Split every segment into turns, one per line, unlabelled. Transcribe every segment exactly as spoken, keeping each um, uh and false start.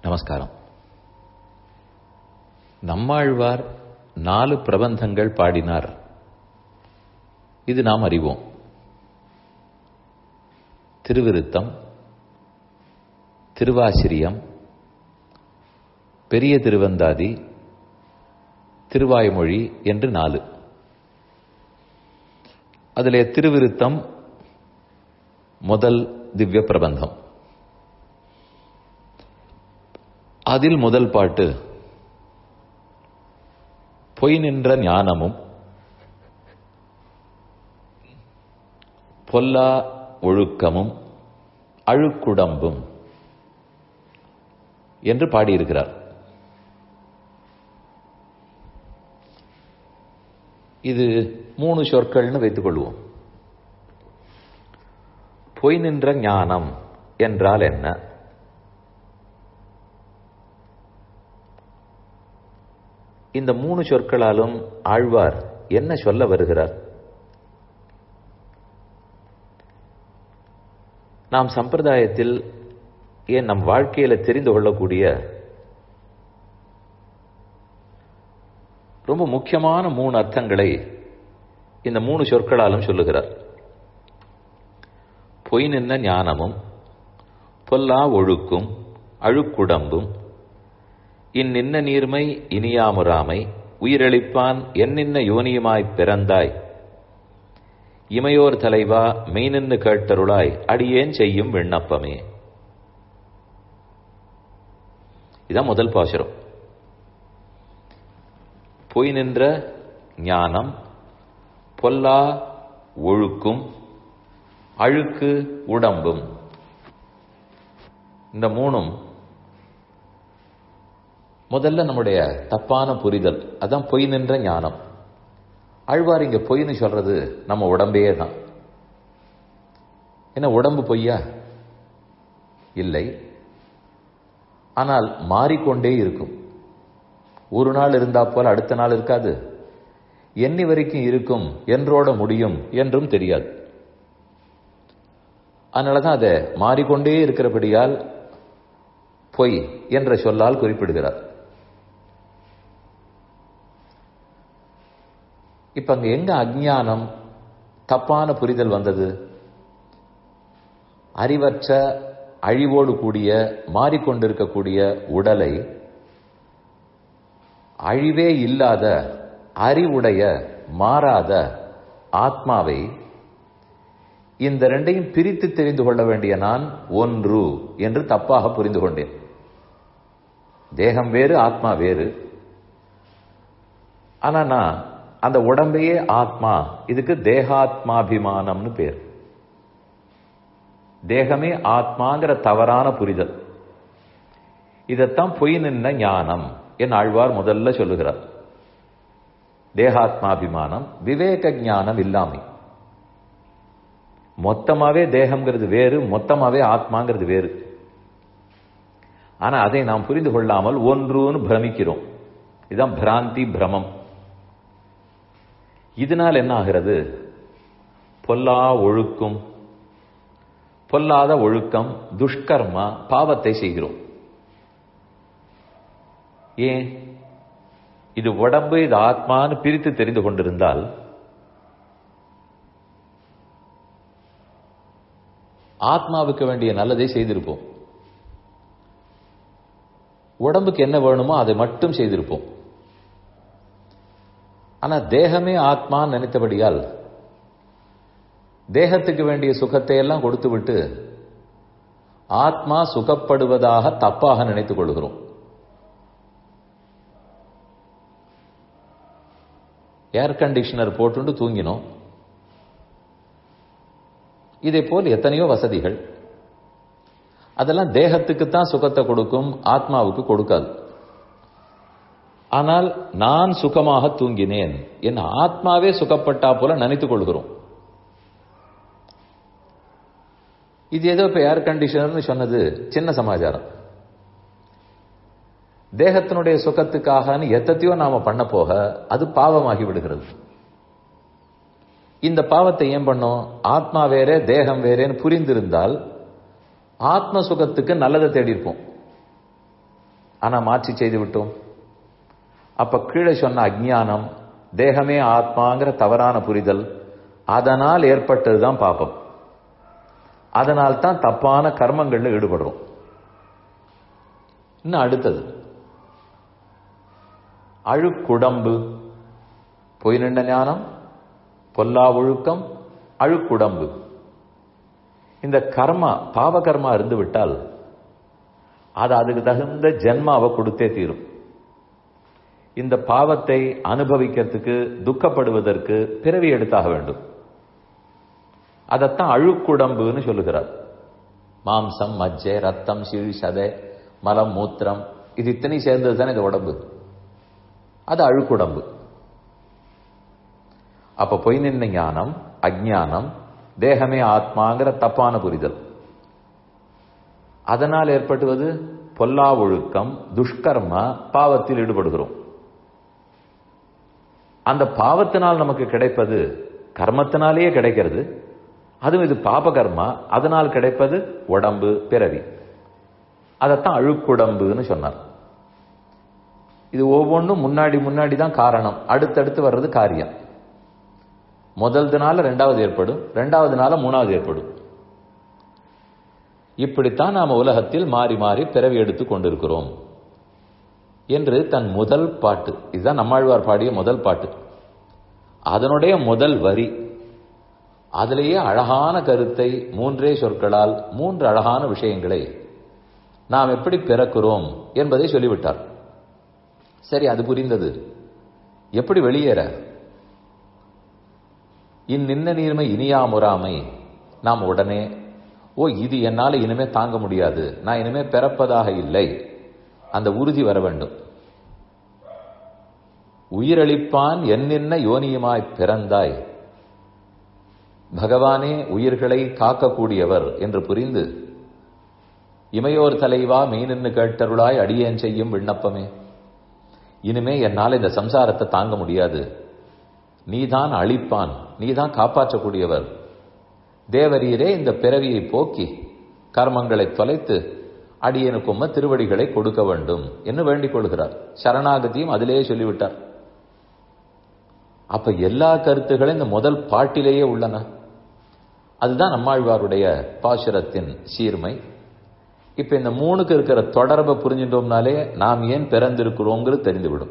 நமஸ்காரம். நம்மாழ்வார் நாலு பிரபந்தங்கள் பாடினார். இது நாம் அறிவோம். திருவிருத்தம், திருவாசிரியம், பெரிய திருவந்தாதி, திருவாய்மொழி என்று நாலு. அதிலே திருவிருத்தம் முதல் திவ்ய பிரபந்தம். அதில் முதல் பாட்டு பொய் நின்ற ஞானமும் பொல்லா ஒழுக்கமும் அழுக்குடம்பும் என்று பாடியிருக்கிறார். இது மூணு சொற்கள்னு வைத்துக் கொள்வோம். பொய் நின்ற ஞானம் என்றால் என்ன? இந்த மூணு சொற்களாலும் ஆழ்வார் என்ன சொல்ல வருகிறார்? நாம் சம்பிரதாயத்தில் ஏன் நம் வாழ்க்கையில தெரிந்து கொள்ளக்கூடிய ரொம்ப முக்கியமான மூணு அர்த்தங்களை இந்த மூணு சொற்களாலும் சொல்லுகிறார். பொய் நின்ன ஞானமும் பொல்லா ஒழுக்கும் அழுக்குடம்பும் இந்நின்ன நீர்மை இனியாமுராமை உயிரளிப்பான் என்னின்ன யோனியுமாய்ப் பிறந்தாய் இமையோர் தலைவா மெய்நின்னு கேட்டருளாய் அடியேன் செய்யும் விண்ணப்பமே. இதான் முதல் பாசுரம். பொய் நின்ற ஞானம், பொல்லா ஒழுக்கும், அழுக்கு உடம்பும். இந்த மூணும் முதல்ல நம்முடைய தப்பான புரிதல். அதான் பொய் நின்ற ஞானம். ஆழ்வார் இங்க பொய்ன்னு சொல்றது நம்ம உடம்பையே தான். என்ன உடம்பு பொய்யா? இல்லை. ஆனால் மாறிக்கொண்டே இருக்கும். ஒரு நாள் இருந்தா போல அடுத்த நாள் இருக்காது. எண்ணி வரைக்கும் இருக்கும், என்றோட முடியும் என்றும் தெரியாது. அதனாலதான் அதை மாறிக்கொண்டே இருக்கிறபடியால் பொய் என்ற சொல்லால் குறிப்பிடுகிறார். இப்ப அங்க எங்க அஞ்ஞானம், தப்பான புரிதல் வந்தது? அறிவற்ற அழிவோடு கூடிய மாறிக்கொண்டிருக்கக்கூடிய உடலை அழிவே இல்லாத அறிவுடைய மாறாத ஆத்மாவை இந்த ரெண்டையும் பிரித்து தெரிந்து கொள்ள வேண்டிய நான் ஒன்று என்று தப்பாக புரிந்து கொண்டேன். தேகம் வேறு, ஆத்மா வேறு. ஆனா நான் அந்த உடம்பையே ஆத்மா, இதுக்கு தேகாத்மாபிமானம்னு பேர். தேகமே ஆத்மாங்கிற தவறான புரிதல். இதத்தான் பொய் நின்ன ஞானம் என் ஆழ்வார் முதல்ல சொல்லுகிறார். தேகாத்மாபிமானம், விவேக ஞானம் இல்லாமை. மொத்தமாவே தேகம்ங்கிறது வேறு, மொத்தமாவே ஆத்மாங்கிறது வேறு. ஆனா அதை நாம் புரிந்து கொள்ளாமல் ஒன்றுன்னு பிரமிக்கிறோம். இதுதான் பிராந்தி, பிரமம். இதனால் என்ன ஆகிறது? பொல்லா ஒழுக்கும், பொல்லாத ஒழுக்கம், துஷ்கர்மா, பாவத்தை செய்கிறோம். ஏன்? இது உடம்பு, இது ஆத்மான்னு பிரித்து தெரிந்து கொண்டிருந்தால் ஆத்மாவுக்கு வேண்டிய நல்லதை செய்திருப்போம். உடம்புக்கு என்ன வேணுமோ அதை மட்டும் செய்திருப்போம். ஆனா தேகமே ஆத்மான்னு நினைத்தபடியால் தேகத்துக்கு வேண்டிய சுகத்தை எல்லாம் கொடுத்து விட்டு ஆத்மா சுகப்படுவதாக தப்பாக நினைத்துக் கொள்கிறோம். ஏர் கண்டிஷனர் போட்டு தூங்கினோம். இதே போல் எத்தனையோ வசதிகள், அதெல்லாம் தேகத்துக்குத்தான் சுகத்தை கொடுக்கும், ஆத்மாவுக்கு கொடுக்காது. ஆனால் நான் சுகமாக தூங்கினேன், என் ஆத்மாவே சுகப்பட்டா போல நினைத்துக் கொள்கிறோம். இது ஏதோ இப்ப ஏர் கண்டிஷனர்னு சொன்னது சின்ன சமாச்சாரம். தேகத்தினுடைய சுகத்துக்காக எத்தத்தையோ நாம பண்ண போக அது பாவமாகி விடுகிறது. இந்த பாவத்தை ஏன் பண்ணோம்? ஆத்மா வேற தேகம் வேறேன்னு புரிந்திருந்தால் ஆத்ம சுகத்துக்கு நல்லதை தேடி இருப்போம். ஆனா மாற்றி செய்து விட்டோம். அப்ப கீழே சொன்ன அஜ்ஞானம், தேகமே ஆத்மாங்கிற தவறான புரிதல், அதனால் ஏற்பட்டதுதான் பாபம். அதனால் தான் தப்பான கர்மங்கள்ல ஈடுபடுறோம். இன்னும் அடுத்தது அழுக்குடம்பு. பொய் நின்ற ஞானம், பொல்லா ஒழுக்கம், அழுக்குடம்பு. இந்த கர்மா பாவ கர்மா இருந்து விட்டால் அது அதுக்கு தகுந்த ஜென்மாவை கொடுத்தே தீரும். இந்த பாவத்தை அனுபவிக்கிறதுக்கு, துக்கப்படுவதற்கு பிறவி எடுத்தாக வேண்டும். அதத்தான் அழுக்குடம்புன்னு சொல்லுகிறார். மாம்சம், மஜ்ஜை, ரத்தம், சீழ், சதை, மலம், மூத்திரம், இது இத்தனை சேர்ந்தது தானே இந்த உடம்பு. அது அழுக்குடம்பு. அப்ப பொய் நின்ன ஞானம், அஜ்ஞானம், தேகமே ஆத்மாங்கிற தப்பான புரிதல், அதனால் ஏற்பட்டுவது பொல்லா ஒழுக்கம், துஷ்கர்மா, பாவத்தில் ஈடுபடுகிறோம். அந்த பாவத்தினால் நமக்கு கிடைப்பது கர்மத்தினாலேயே கிடைக்கிறது. அதுவும் இது பாப கர்மா, அதனால் கிடைப்பது உடம்பு, பிறவி. அதத்தான் அழுக்குடம்புன்னு சொன்னார். இது ஒவ்வொன்றும் முன்னாடி முன்னாடி தான் காரணம், அடுத்தடுத்து வர்றது காரியம். முதல் நாள் ரெண்டாவது ஏற்படும், ரெண்டாவது நாள் மூணாவது ஏற்படும். இப்படித்தான் நாம உலகத்தில் மாறி மாறி பிறவி எடுத்துக் கொண்டிருக்கிறோம் என்று தன் முதல் பாட்டு, இதுதான் நம்மாழ்வார் பாடிய முதல் பாட்டு, அதனுடைய முதல் வரி, அதிலேயே அழகான கருத்தை மூன்றே சொற்களால், மூன்று அழகான விஷயங்களை நாம் எப்படி பிறக்கிறோம் என்பதை சொல்லிவிட்டார். சரி, அது புரிந்தது. எப்படி வெளியேற? இந்நின்ன நீர்மை இனியா முறாமை. நாம் உடனே, ஓ இது என்னால இனிமே தாங்க முடியாது, நான் இனிமே பிறப்பதாக இல்லை, அந்த உறுதி வர வேண்டும். உயிரளிப்பான் என்னென்ன யோனியுமாய் பிறந்தாய், பகவானே உயிர்களை காக்கக்கூடியவர் என்று புரிந்து, இமையோர் தலைவா மெய்நின்னு கேட்டருளாய் அடியேன் செய்யும் விண்ணப்பமே, இனிமே என்னால் இந்த சம்சாரத்தை தாங்க முடியாது, நீதான் அழிப்பான், நீதான் காப்பாற்றக்கூடியவர், தேவரீரே இந்த பிறவியை போக்கி கர்மங்களை தொலைத்து அடியனுக்கும்ம திருவடிகளை கொடுக்க வேண்டும் என்று வேண்டிக் கொள்கிறார். சரணாகதியும் அதிலேயே சொல்லிவிட்டார். அப்ப எல்லா கருத்துகளும் இந்த முதல் பாட்டிலேயே உள்ளன. அதுதான் நம்மாழ்வாருடைய பாசுரத்தின் சீர்மை. இப்ப இந்த மூணுக்கு இருக்கிற தொடர்பை புரிஞ்சிட்டோம்னாலே நாம் ஏன் பிறந்திருக்கிறோங்கிறது தெரிந்துவிடும்.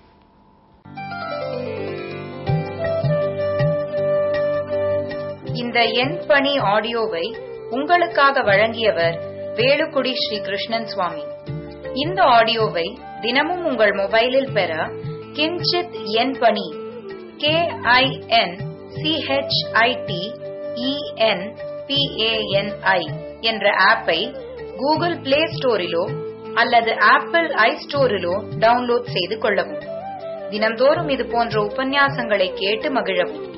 இந்த என் பணி ஆடியோவை உங்களுக்காக வழங்கியவர் வேலுக்குடி ஸ்ரீ கிருஷ்ணன் சுவாமி. இந்த ஆடியோவை தினமும் உங்கள் மொபைலில் பெற கிஞ்சித் என் பணி கே ஐ என் சிஹெச்ஐடி இஎன் பிஏஎன்ஐ என்ற ஆப்பை கூகுள் பிளே ஸ்டோரிலோ அல்லது ஆப்பிள் ஐ ஸ்டோரிலோ டவுன்லோட் செய்து கொள்ளவும். தினம்தோறும் இது போன்ற உபன்யாசங்களை கேட்டு மகிழவும்.